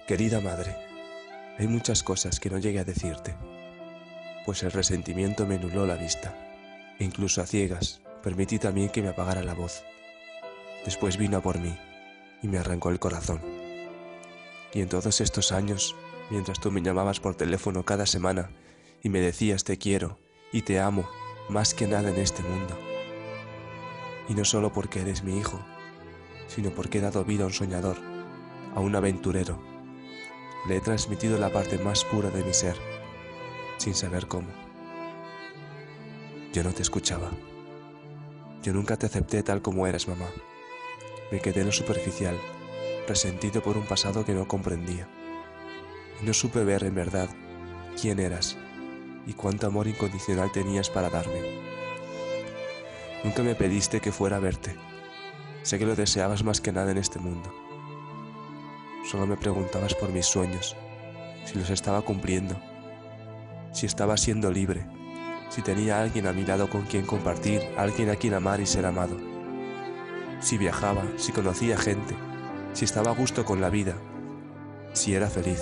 Querida madre, hay muchas cosas que no llegué a decirte, pues el resentimiento me nubló la vista, e incluso a ciegas permití también que me apagara la voz. Después vino a por mí y me arrancó el corazón. Y en todos estos años, mientras tú me llamabas por teléfono cada semana y me decías te quiero y te amo más que nada en este mundo, y no solo porque eres mi hijo, sino porque he dado vida a un soñador, a un aventurero, le he transmitido la parte más pura de mi ser, sin saber cómo. Yo no te escuchaba. Yo nunca te acepté tal como eras, mamá. Me quedé en lo superficial, resentido por un pasado que no comprendía. Y no supe ver en verdad quién eras y cuánto amor incondicional tenías para darme. Nunca me pediste que fuera a verte. Sé que lo deseabas más que nada en este mundo. Solo me preguntabas por mis sueños, si los estaba cumpliendo, si estaba siendo libre, si tenía alguien a mi lado con quien compartir, alguien a quien amar y ser amado. Si viajaba, si conocía gente, si estaba a gusto con la vida, si era feliz.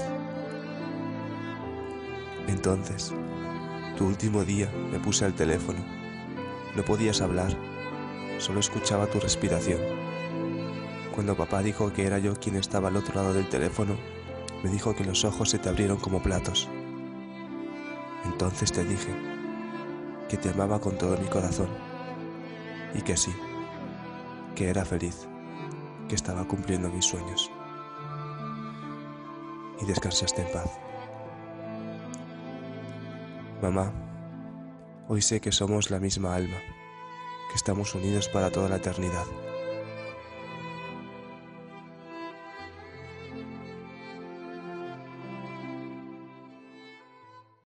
Entonces, tu último día me puse al teléfono. No podías hablar, solo escuchaba tu respiración. Cuando papá dijo que era yo quien estaba al otro lado del teléfono, me dijo que los ojos se te abrieron como platos. Entonces te dije que te amaba con todo mi corazón y que sí, que era feliz, que estaba cumpliendo mis sueños. Y descansaste en paz. Mamá, hoy sé que somos la misma alma, que estamos unidos para toda la eternidad.